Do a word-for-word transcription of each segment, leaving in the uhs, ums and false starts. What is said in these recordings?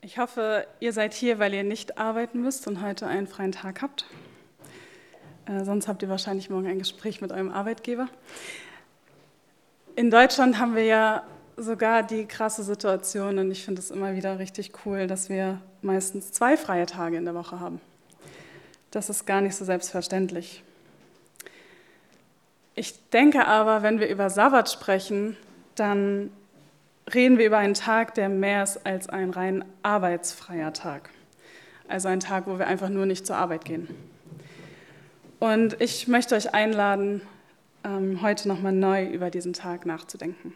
Ich hoffe, ihr seid hier, weil ihr nicht arbeiten müsst und heute einen freien Tag habt. Äh, sonst habt ihr wahrscheinlich morgen ein Gespräch mit eurem Arbeitgeber. In Deutschland haben wir ja sogar die krasse Situation, und ich finde es immer wieder richtig cool, dass wir meistens zwei freie Tage in der Woche haben. Das ist gar nicht so selbstverständlich. Ich denke aber, wenn wir über Sabbat sprechen, dann reden wir über einen Tag, der mehr ist als ein rein arbeitsfreier Tag. Also ein Tag, wo wir einfach nur nicht zur Arbeit gehen. Und ich möchte euch einladen, heute nochmal neu über diesen Tag nachzudenken.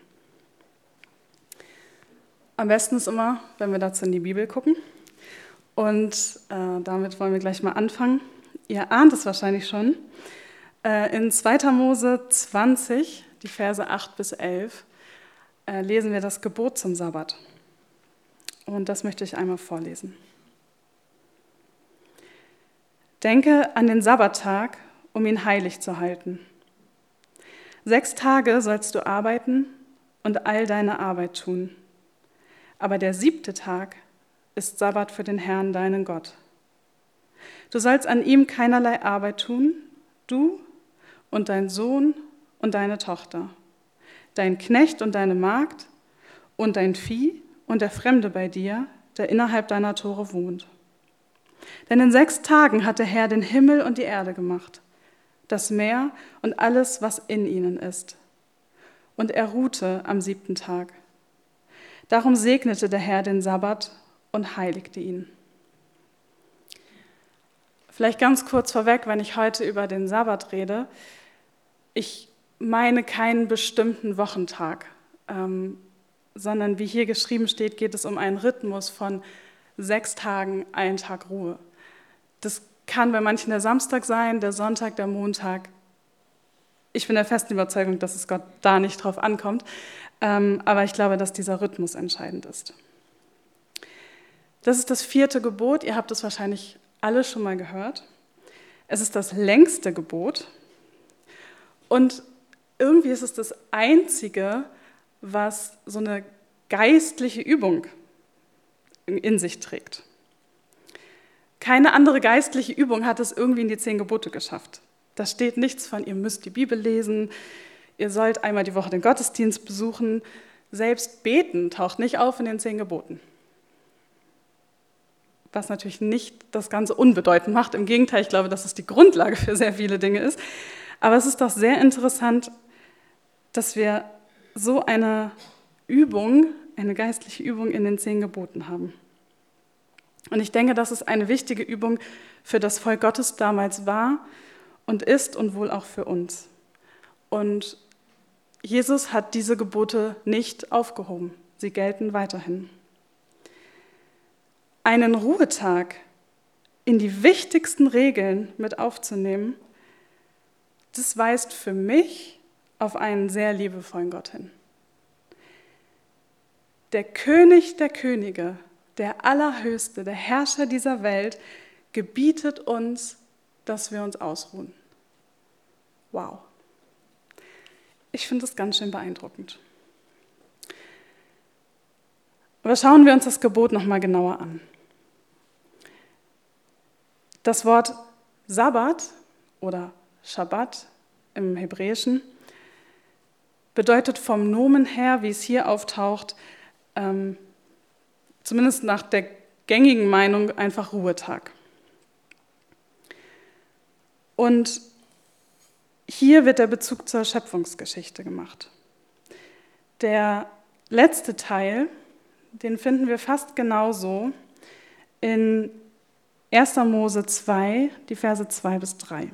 Am besten ist immer, wenn wir dazu in die Bibel gucken. Und äh, damit wollen wir gleich mal anfangen. Ihr ahnt es wahrscheinlich schon. Äh, in zweiter Mose zwanzig, die Verse acht bis elf, äh, lesen wir das Gebot zum Sabbat. Und das möchte ich einmal vorlesen. Denke an den Sabbattag, um ihn heilig zu halten. Sechs Tage sollst du arbeiten und all deine Arbeit tun. Aber der siebte Tag ist Sabbat für den Herrn, deinen Gott. Du sollst an ihm keinerlei Arbeit tun, du und dein Sohn und deine Tochter, dein Knecht und deine Magd und dein Vieh und der Fremde bei dir, der innerhalb deiner Tore wohnt. Denn in sechs Tagen hat der Herr den Himmel und die Erde gemacht, das Meer und alles, was in ihnen ist. Und er ruhte am siebten Tag. Darum segnete der Herr den Sabbat und heiligte ihn. Vielleicht ganz kurz vorweg, wenn ich heute über den Sabbat rede, ich meine keinen bestimmten Wochentag, ähm, sondern wie hier geschrieben steht, geht es um einen Rhythmus von sechs Tagen, einen Tag Ruhe. Das kann bei manchen der Samstag sein, der Sonntag, der Montag. Ich bin der festen Überzeugung, dass es Gott da nicht drauf ankommt, ähm, aber ich glaube, dass dieser Rhythmus entscheidend ist. Das ist das vierte Gebot, ihr habt es wahrscheinlich alle schon mal gehört. Es ist das längste Gebot und irgendwie ist es das einzige, was so eine geistliche Übung in sich trägt. Keine andere geistliche Übung hat es irgendwie in die zehn Gebote geschafft. Da steht nichts von, ihr müsst die Bibel lesen, ihr sollt einmal die Woche den Gottesdienst besuchen. Selbst beten taucht nicht auf in den zehn Geboten. Was natürlich nicht das Ganze unbedeutend macht. Im Gegenteil, ich glaube, dass es die Grundlage für sehr viele Dinge ist. Aber es ist doch sehr interessant, dass wir so eine Übung, eine geistliche Übung in den zehn Geboten haben. Und ich denke, dass es eine wichtige Übung für das Volk Gottes damals war und ist und wohl auch für uns. Und Jesus hat diese Gebote nicht aufgehoben. Sie gelten weiterhin. Einen Ruhetag in die wichtigsten Regeln mit aufzunehmen, das weist für mich auf einen sehr liebevollen Gott hin. Der König der Könige, der Allerhöchste, der Herrscher dieser Welt, gebietet uns, dass wir uns ausruhen. Wow. Ich finde das ganz schön beeindruckend. Aber schauen wir uns das Gebot noch mal genauer an. Das Wort Sabbat oder Schabbat im Hebräischen bedeutet vom Nomen her, wie es hier auftaucht, ähm, zumindest nach der gängigen Meinung, einfach Ruhetag. Und hier wird der Bezug zur Schöpfungsgeschichte gemacht. Der letzte Teil, den finden wir fast genauso in erster Mose zwei, die Verse zwei bis drei.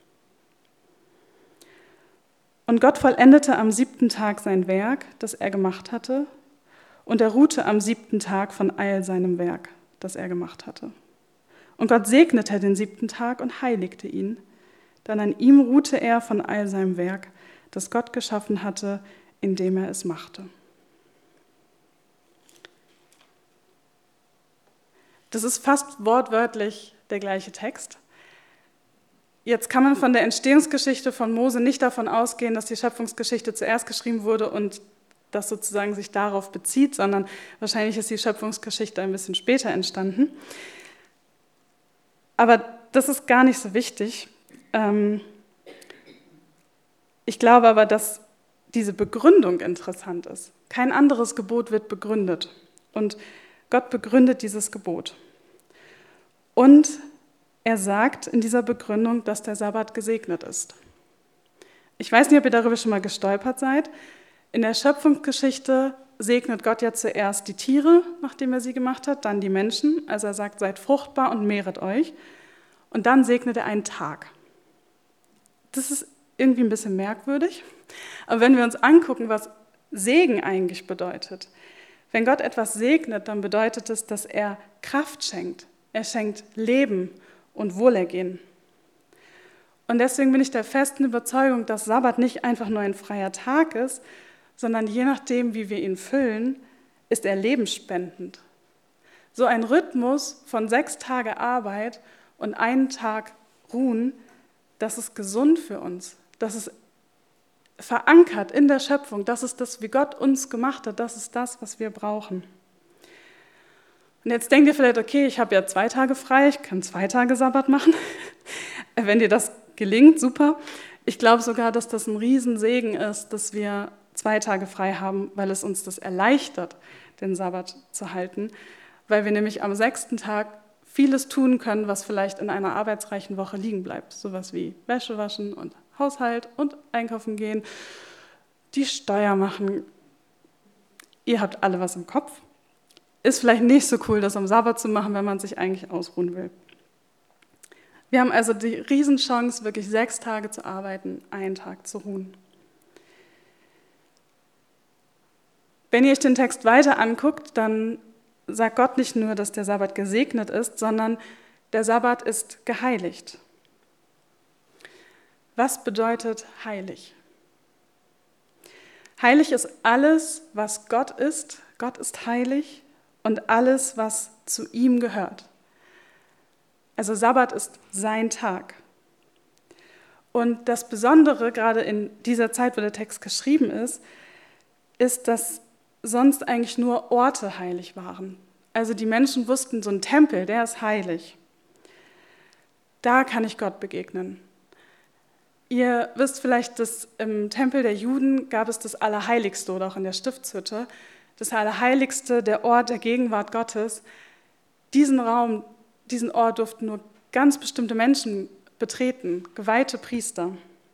Und Gott vollendete am siebten Tag sein Werk, das er gemacht hatte, und er ruhte am siebten Tag von all seinem Werk, das er gemacht hatte. Und Gott segnete den siebten Tag und heiligte ihn, denn an ihm ruhte er von all seinem Werk, das Gott geschaffen hatte, indem er es machte. Das ist fast wortwörtlich der gleiche Text. Jetzt kann man von der Entstehungsgeschichte von Mose nicht davon ausgehen, dass die Schöpfungsgeschichte zuerst geschrieben wurde und das sozusagen sich darauf bezieht, sondern wahrscheinlich ist die Schöpfungsgeschichte ein bisschen später entstanden. Aber das ist gar nicht so wichtig. Ich glaube aber, dass diese Begründung interessant ist. Kein anderes Gebot wird begründet. Und Gott begründet dieses Gebot. Und er sagt in dieser Begründung, dass der Sabbat gesegnet ist. Ich weiß nicht, ob ihr darüber schon mal gestolpert seid. In der Schöpfungsgeschichte segnet Gott ja zuerst die Tiere, nachdem er sie gemacht hat, dann die Menschen. Also er sagt, seid fruchtbar und mehret euch. Und dann segnet er einen Tag. Das ist irgendwie ein bisschen merkwürdig. Aber wenn wir uns angucken, was Segen eigentlich bedeutet, wenn Gott etwas segnet, dann bedeutet es, dass er Kraft schenkt. Er schenkt Leben und Wohlergehen. Und deswegen bin ich der festen Überzeugung, dass Sabbat nicht einfach nur ein freier Tag ist, sondern je nachdem, wie wir ihn füllen, ist er lebensspendend. So ein Rhythmus von sechs Tage Arbeit und einen Tag Ruhen, das ist gesund für uns. Das ist verankert in der Schöpfung. Das ist das, wie Gott uns gemacht hat. Das ist das, was wir brauchen. Und jetzt denkt ihr vielleicht, okay, ich habe ja zwei Tage frei, ich kann zwei Tage Sabbat machen. Wenn dir das gelingt, super. Ich glaube sogar, dass das ein Riesensegen ist, dass wir zwei Tage frei haben, weil es uns das erleichtert, den Sabbat zu halten, weil wir nämlich am sechsten Tag vieles tun können, was vielleicht in einer arbeitsreichen Woche liegen bleibt. Sowas wie Wäsche waschen und Haushalt und einkaufen gehen, die Steuer machen. Ihr habt alle was im Kopf. Ist vielleicht nicht so cool, das am Sabbat zu machen, wenn man sich eigentlich ausruhen will. Wir haben also die Riesenchance, wirklich sechs Tage zu arbeiten, einen Tag zu ruhen. Wenn ihr euch den Text weiter anguckt, dann sagt Gott nicht nur, dass der Sabbat gesegnet ist, sondern der Sabbat ist geheiligt. Was bedeutet heilig? Heilig ist alles, was Gott ist. Gott ist heilig und alles, was zu ihm gehört. Also Sabbat ist sein Tag. Und das Besondere, gerade in dieser Zeit, wo der Text geschrieben ist, ist, dass sonst eigentlich nur Orte heilig waren. Also die Menschen wussten, so ein Tempel, der ist heilig. Da kann ich Gott begegnen. Ihr wisst vielleicht, dass im Tempel der Juden gab es das Allerheiligste oder auch in der Stiftshütte. Das Allerheiligste, der Ort der Gegenwart Gottes. Diesen Raum, diesen Ort durften nur ganz bestimmte Menschen betreten, geweihte Priester.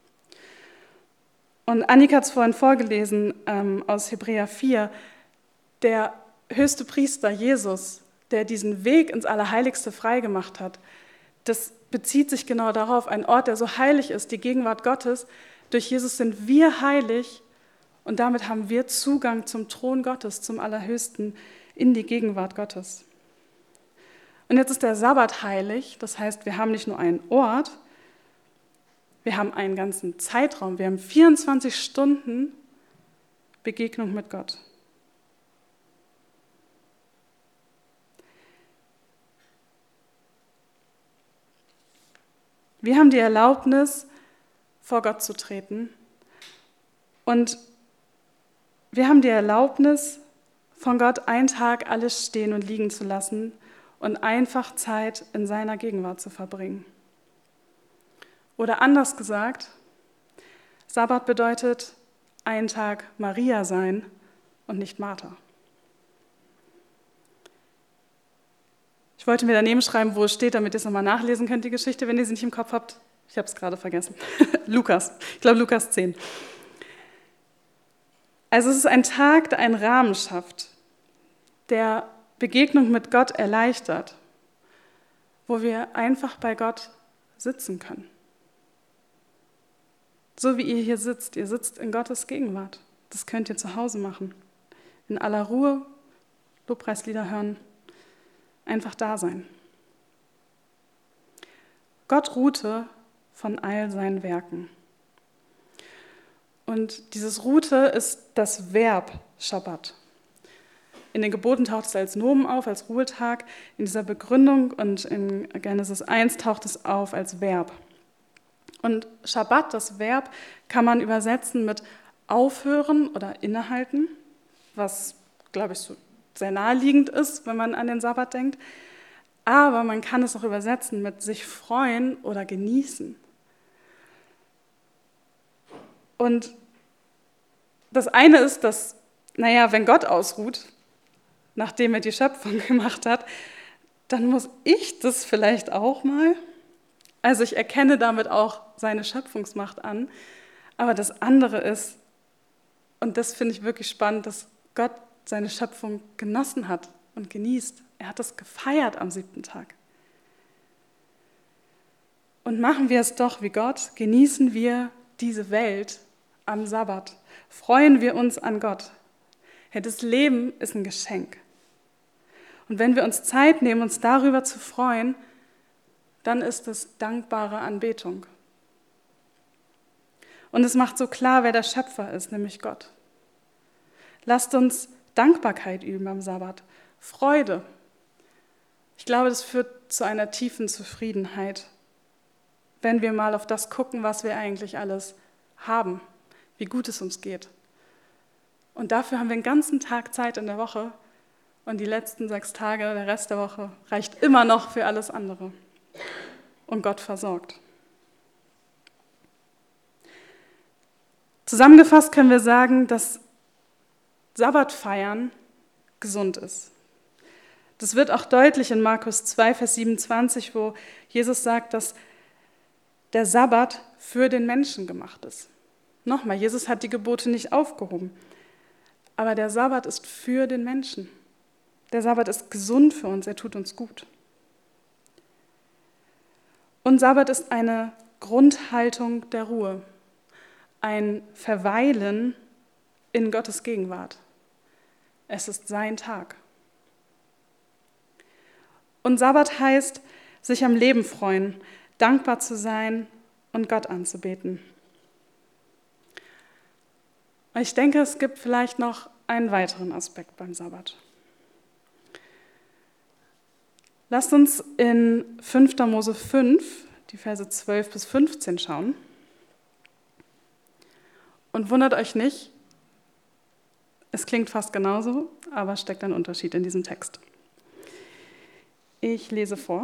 Und Annika hat es vorhin vorgelesen ähm, aus Hebräer vier, der höchste Priester, Jesus, der diesen Weg ins Allerheiligste freigemacht hat, das bezieht sich genau darauf, ein Ort, der so heilig ist, die Gegenwart Gottes. Durch Jesus sind wir heilig und damit haben wir Zugang zum Thron Gottes, zum Allerhöchsten, in die Gegenwart Gottes. Und jetzt ist der Sabbat heilig, das heißt, wir haben nicht nur einen Ort, wir haben einen ganzen Zeitraum, wir haben vierundzwanzig Stunden Begegnung mit Gott. Wir haben die Erlaubnis, vor Gott zu treten und wir haben die Erlaubnis, von Gott einen Tag alles stehen und liegen zu lassen und einfach Zeit in seiner Gegenwart zu verbringen. Oder anders gesagt, Sabbat bedeutet einen Tag Maria sein und nicht Martha. Ich wollte mir daneben schreiben, wo es steht, damit ihr es nochmal nachlesen könnt, die Geschichte, wenn ihr sie nicht im Kopf habt. Ich habe es gerade vergessen. Lukas, ich glaube Lukas zehn. Also es ist ein Tag, der einen Rahmen schafft, der Begegnung mit Gott erleichtert, wo wir einfach bei Gott sitzen können. So wie ihr hier sitzt, ihr sitzt in Gottes Gegenwart. Das könnt ihr zu Hause machen. In aller Ruhe, Lobpreislieder hören, einfach da sein. Gott ruhte von all seinen Werken. Und dieses Ruhte ist das Verb Schabbat. In den Geboten taucht es als Nomen auf, als Ruhetag. In dieser Begründung und in Genesis eins taucht es auf als Verb. Und Schabbat, das Verb, kann man übersetzen mit aufhören oder innehalten. was, glaube ich, so sehr naheliegend ist, wenn man an den Sabbat denkt. Aber man kann es auch übersetzen mit sich freuen oder genießen. Und das eine ist, dass, naja, wenn Gott ausruht, nachdem er die Schöpfung gemacht hat, dann muss ich das vielleicht auch mal. Also ich erkenne damit auch seine Schöpfungsmacht an. Aber das andere ist, und das finde ich wirklich spannend, dass Gott seine Schöpfung genossen hat und genießt. Er hat es gefeiert am siebten Tag. Und machen wir es doch wie Gott, genießen wir diese Welt am Sabbat. Freuen wir uns an Gott. Ja, das Leben ist ein Geschenk. Und wenn wir uns Zeit nehmen, uns darüber zu freuen, dann ist es dankbare Anbetung. Und es macht so klar, wer der Schöpfer ist, nämlich Gott. Lasst uns Dankbarkeit üben am Sabbat, Freude. Ich glaube, das führt zu einer tiefen Zufriedenheit, wenn wir mal auf das gucken, was wir eigentlich alles haben, wie gut es uns geht. Und dafür haben wir einen ganzen Tag Zeit in der Woche und die letzten sechs Tage, der Rest der Woche, reicht immer noch für alles andere. Und Gott versorgt. Zusammengefasst können wir sagen, dass Sabbatfeiern gesund ist. Das wird auch deutlich in Markus zwei, Vers siebenundzwanzig, wo Jesus sagt, dass der Sabbat für den Menschen gemacht ist. Nochmal, Jesus hat die Gebote nicht aufgehoben, aber der Sabbat ist für den Menschen. Der Sabbat ist gesund für uns, er tut uns gut. Und Sabbat ist eine Grundhaltung der Ruhe, ein Verweilen in Gottes Gegenwart. Es ist sein Tag. Und Sabbat heißt, sich am Leben freuen, dankbar zu sein und Gott anzubeten. Und ich denke, es gibt vielleicht noch einen weiteren Aspekt beim Sabbat. Lasst uns in fünfter Mose fünf, die Verse zwölf bis fünfzehn schauen. Und wundert euch nicht, es klingt fast genauso, aber steckt ein Unterschied in diesem Text. Ich lese vor.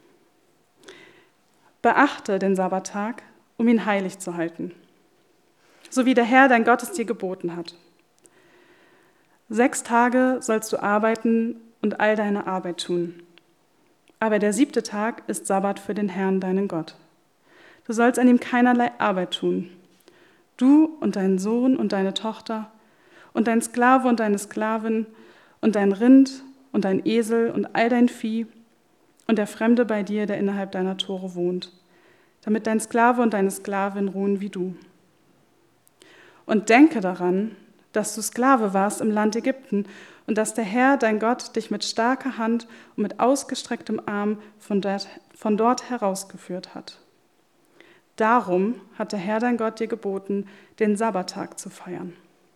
Beachte den Sabbattag, um ihn heilig zu halten, so wie der Herr, dein Gott, es dir geboten hat. Sechs Tage sollst du arbeiten und all deine Arbeit tun. Aber der siebte Tag ist Sabbat für den Herrn, deinen Gott. Du sollst an ihm keinerlei Arbeit tun. Du und dein Sohn und deine Tochter und dein Sklave und deine Sklavin und dein Rind und dein Esel und all dein Vieh und der Fremde bei dir, der innerhalb deiner Tore wohnt, damit dein Sklave und deine Sklavin ruhen wie du. Und denke daran, dass du Sklave warst im Land Ägypten und dass der Herr, dein Gott, dich mit starker Hand und mit ausgestrecktem Arm von dort, von dort herausgeführt hat. Darum hat der Herr, dein Gott, dir geboten, den Sabbattag zu feiern.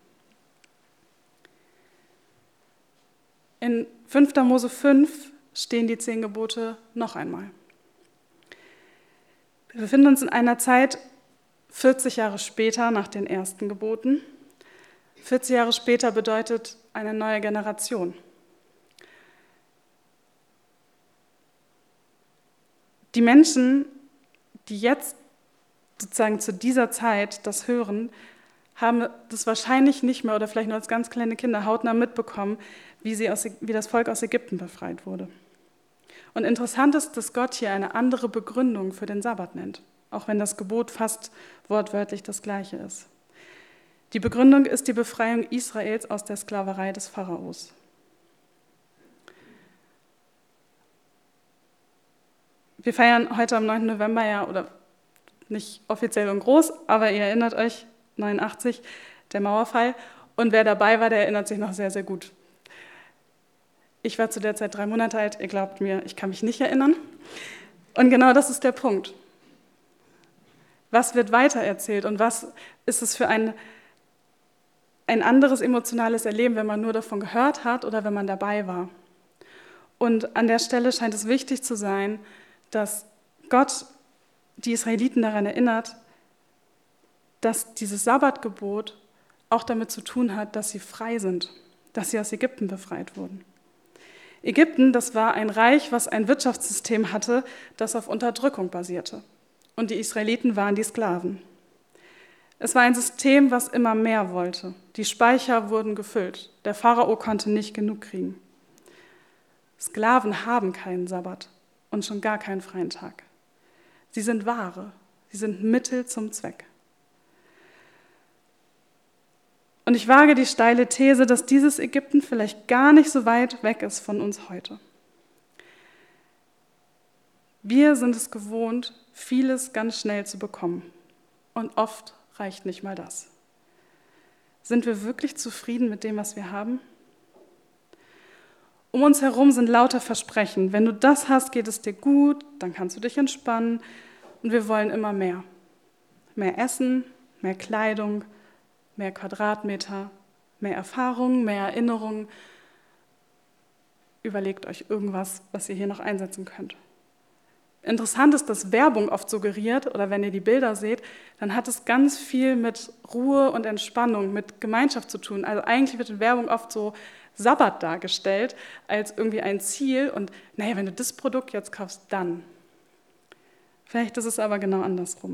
In fünfter Mose fünf stehen die zehn Gebote noch einmal. Wir befinden uns in einer Zeit vierzig Jahre später nach den ersten Geboten. vierzig Jahre später bedeutet eine neue Generation. Die Menschen, die jetzt sozusagen zu dieser Zeit das hören, haben das wahrscheinlich nicht mehr oder vielleicht nur als ganz kleine Kinder hautnah mitbekommen, wie, sie aus, wie das Volk aus Ägypten befreit wurde. Und interessant ist, dass Gott hier eine andere Begründung für den Sabbat nennt, auch wenn das Gebot fast wortwörtlich das gleiche ist. Die Begründung ist die Befreiung Israels aus der Sklaverei des Pharaos. Wir feiern heute am neunten November ja, oder nicht offiziell und groß, aber ihr erinnert euch, neunundachtzig, der Mauerfall. Und wer dabei war, der erinnert sich noch sehr, sehr gut. Ich war zu der Zeit drei Monate alt, ihr glaubt mir, ich kann mich nicht erinnern. Und genau das ist der Punkt. Was wird weitererzählt und was ist es für ein, ein anderes emotionales Erleben, wenn man nur davon gehört hat oder wenn man dabei war? Und an der Stelle scheint es wichtig zu sein, dass Gott die Israeliten daran erinnert, dass dieses Sabbatgebot auch damit zu tun hat, dass sie frei sind, dass sie aus Ägypten befreit wurden. Ägypten, das war ein Reich, was ein Wirtschaftssystem hatte, das auf Unterdrückung basierte. Und die Israeliten waren die Sklaven. Es war ein System, was immer mehr wollte. Die Speicher wurden gefüllt. Der Pharao konnte nicht genug kriegen. Sklaven haben keinen Sabbat und schon gar keinen freien Tag. Sie sind Ware, sie sind Mittel zum Zweck. Und ich wage die steile These, dass dieses Ägypten vielleicht gar nicht so weit weg ist von uns heute. Wir sind es gewohnt, vieles ganz schnell zu bekommen. Und oft reicht nicht mal das. Sind wir wirklich zufrieden mit dem, was wir haben? Um uns herum sind lauter Versprechen. Wenn du das hast, geht es dir gut, dann kannst du dich entspannen. Und wir wollen immer mehr. Mehr Essen, mehr Kleidung, mehr Quadratmeter, mehr Erfahrung, mehr Erinnerung. Überlegt euch irgendwas, was ihr hier noch einsetzen könnt. Interessant ist, dass Werbung oft suggeriert, oder wenn ihr die Bilder seht, dann hat es ganz viel mit Ruhe und Entspannung, mit Gemeinschaft zu tun. Also eigentlich wird in Werbung oft so Sabbat dargestellt als irgendwie ein Ziel und naja, wenn du das Produkt jetzt kaufst, dann. Vielleicht ist es aber genau andersrum.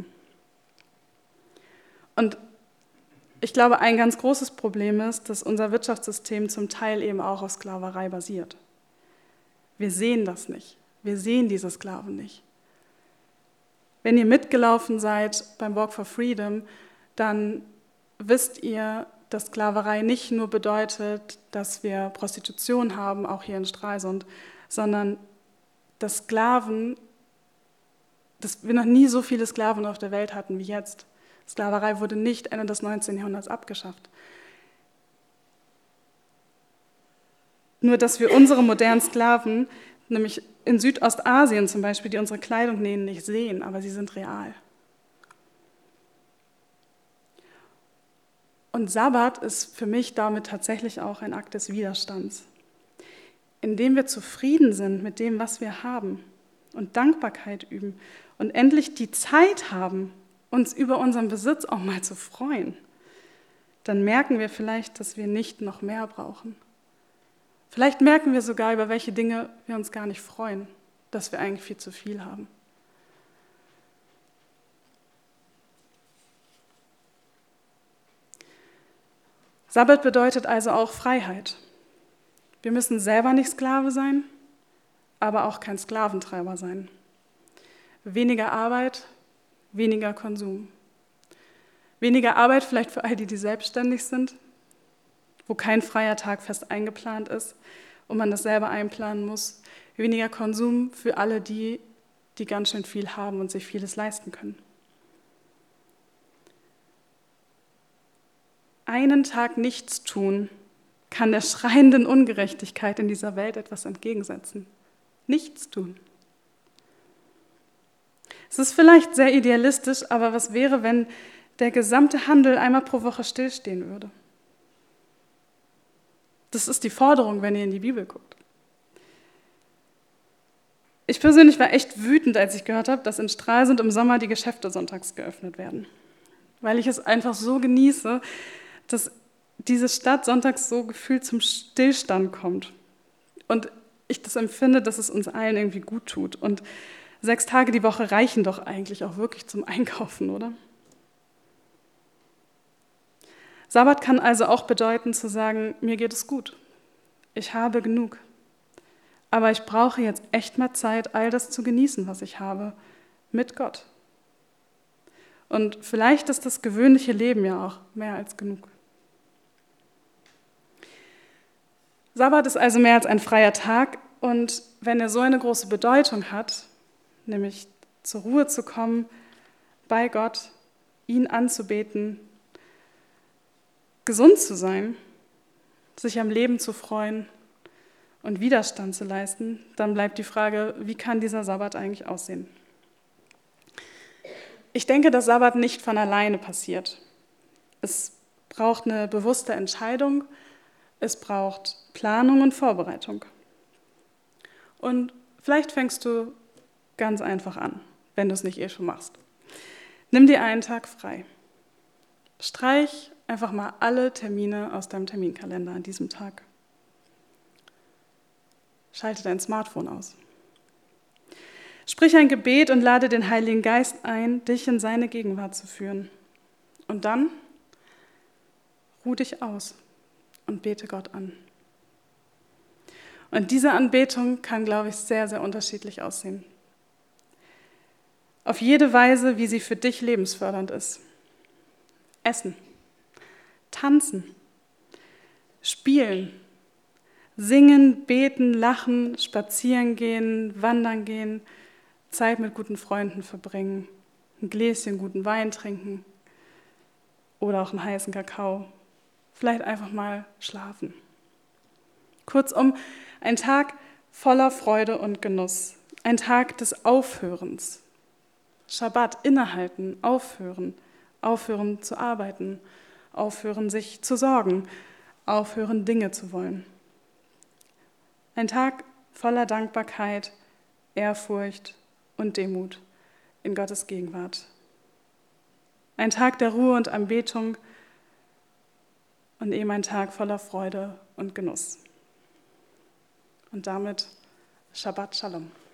Und ich glaube, ein ganz großes Problem ist, dass unser Wirtschaftssystem zum Teil eben auch auf Sklaverei basiert. Wir sehen das nicht. Wir sehen diese Sklaven nicht. Wenn ihr mitgelaufen seid beim Walk for Freedom, dann wisst ihr, dass Sklaverei nicht nur bedeutet, dass wir Prostitution haben, auch hier in Stralsund, sondern dass Sklaven, dass wir noch nie so viele Sklaven auf der Welt hatten wie jetzt. Sklaverei wurde nicht Ende des neunzehnten Jahrhunderts abgeschafft. Nur, dass wir unsere modernen Sklaven, nämlich in Südostasien zum Beispiel, die unsere Kleidung nähen, nicht sehen, aber sie sind real. Und Sabbat ist für mich damit tatsächlich auch ein Akt des Widerstands, indem wir zufrieden sind mit dem, was wir haben und Dankbarkeit üben und endlich die Zeit haben, uns über unseren Besitz auch mal zu freuen. Dann merken wir vielleicht, dass wir nicht noch mehr brauchen. Vielleicht merken wir sogar, über welche Dinge wir uns gar nicht freuen, dass wir eigentlich viel zu viel haben. Sabbat bedeutet also auch Freiheit. Wir müssen selber nicht Sklave sein, aber auch kein Sklaventreiber sein. Weniger Arbeit, weniger Konsum. Weniger Arbeit vielleicht für all die, die selbstständig sind, wo kein freier Tag fest eingeplant ist und man das selber einplanen muss. Weniger Konsum für alle die, die ganz schön viel haben und sich vieles leisten können. Einen Tag nichts tun kann der schreienden Ungerechtigkeit in dieser Welt etwas entgegensetzen. Nichts tun. Es ist vielleicht sehr idealistisch, aber was wäre, wenn der gesamte Handel einmal pro Woche stillstehen würde? Das ist die Forderung, wenn ihr in die Bibel guckt. Ich persönlich war echt wütend, als ich gehört habe, dass in Stralsund im Sommer die Geschäfte sonntags geöffnet werden. Weil ich es einfach so genieße, dass diese Stadt sonntags so gefühlt zum Stillstand kommt. Und ich das empfinde, dass es uns allen irgendwie gut tut. Und sechs Tage die Woche reichen doch eigentlich auch wirklich zum Einkaufen, oder? Sabbat kann also auch bedeuten, zu sagen, mir geht es gut. Ich habe genug. Aber ich brauche jetzt echt mal Zeit, all das zu genießen, was ich habe, mit Gott. Und vielleicht ist das gewöhnliche Leben ja auch mehr als genug. Sabbat ist also mehr als ein freier Tag und wenn er so eine große Bedeutung hat, nämlich zur Ruhe zu kommen, bei Gott, ihn anzubeten, gesund zu sein, sich am Leben zu freuen und Widerstand zu leisten, dann bleibt die Frage, wie kann dieser Sabbat eigentlich aussehen? Ich denke, dass Sabbat nicht von alleine passiert. Es braucht eine bewusste Entscheidung, es braucht Planung und Vorbereitung. Und vielleicht fängst du ganz einfach an, wenn du es nicht eh schon machst. Nimm dir einen Tag frei. Streich einfach mal alle Termine aus deinem Terminkalender an diesem Tag. Schalte dein Smartphone aus. Sprich ein Gebet und lade den Heiligen Geist ein, dich in seine Gegenwart zu führen. Und dann ruh dich aus und bete Gott an. Und diese Anbetung kann, glaube ich, sehr, sehr unterschiedlich aussehen. Auf jede Weise, wie sie für dich lebensfördernd ist. Essen, tanzen, spielen, singen, beten, lachen, spazieren gehen, wandern gehen, Zeit mit guten Freunden verbringen, ein Gläschen guten Wein trinken oder auch einen heißen Kakao. Vielleicht einfach mal schlafen. Kurzum, ein Tag voller Freude und Genuss. Ein Tag des Aufhörens. Schabbat, innehalten, aufhören. Aufhören zu arbeiten. Aufhören, sich zu sorgen. Aufhören, Dinge zu wollen. Ein Tag voller Dankbarkeit, Ehrfurcht und Demut in Gottes Gegenwart. Ein Tag der Ruhe und Anbetung und eben ein Tag voller Freude und Genuss. Und damit Shabbat Shalom.